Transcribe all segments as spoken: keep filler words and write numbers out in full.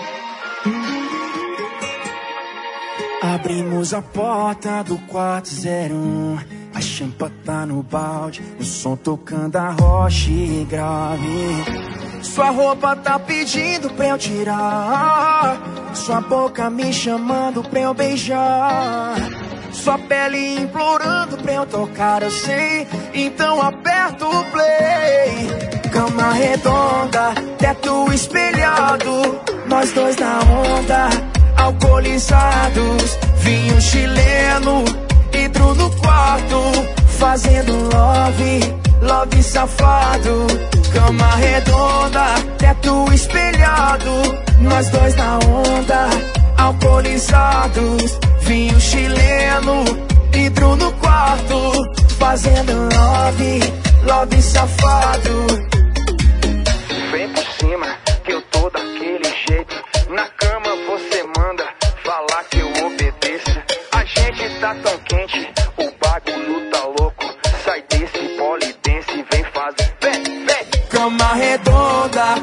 Abrimos a porta do quarto zero um. A champa tá no balde, o som tocando a rocha e grave. Sua roupa tá pedindo pra eu tirar, sua boca me chamando pra eu beijar, sua pele implorando pra eu tocar, eu sei. Então aperta o play. Cama redonda, teto espelhado, nós dois na onda, alcoolizados, vinho chileno, hidro no quarto, fazendo love, love safado. Cama redonda, teto espelhado, nós dois na onda, alcoolizados, vinho chileno, hidro no quarto, fazendo love, love safado. Vem por cima, que eu tô daquele jeito. Na cama você manda falar que eu obedeço. A gente tá tão quente, o bagulho tá louco. Sai desse polidense e vem fazer. Vem, vem. Cama redonda,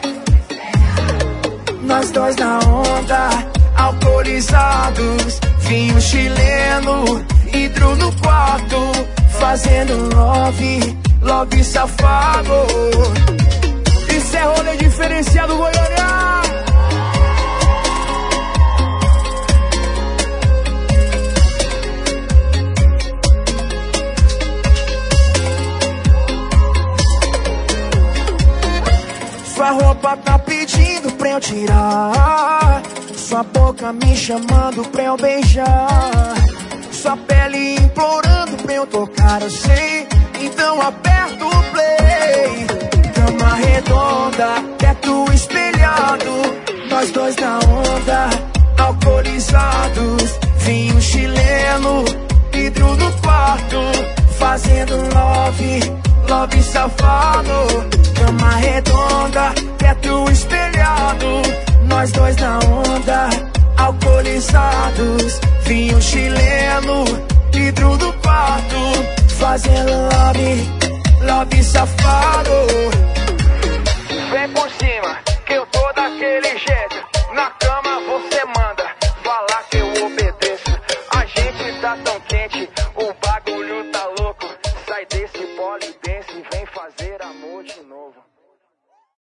nós dois na onda, alcoolizados, vinho chileno, hidro no quarto, fazendo love, love safado. Isso é rolê diferenciado, Goiânia. Sua roupa tá pedindo pra eu tirar, sua boca me chamando pra eu beijar, sua pele implorando pra eu tocar, eu sei. Então aperta o play. Cama redonda, teto espelhado, nós dois na onda, alcoolizados, vinho chileno, hidro no quarto, fazendo love, love safado. Cama redonda, teto espelhado, nós dois na onda, alcoolizados, vinho chileno, hidro no quarto, fazendo love, love safado.